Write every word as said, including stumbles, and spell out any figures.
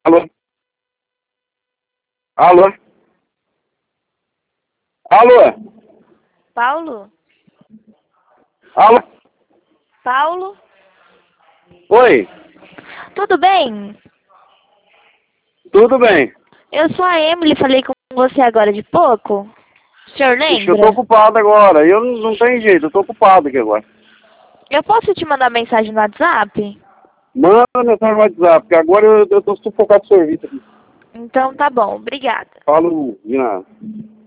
Alô? Alô? Alô? Paulo? Alô? Paulo? Oi, Tudo bem? tudo bem? Eu sou a Emily, falei com você agora de pouco. O senhor Ixi, eu tô lembra? ocupado agora. Eu não, não tem jeito, eu tô ocupado aqui agora. Eu posso te mandar mensagem no WhatsApp? Manda mensagem no WhatsApp, porque agora eu, eu tô sufocado de serviço aqui. Então tá bom, obrigada. Falo de nada.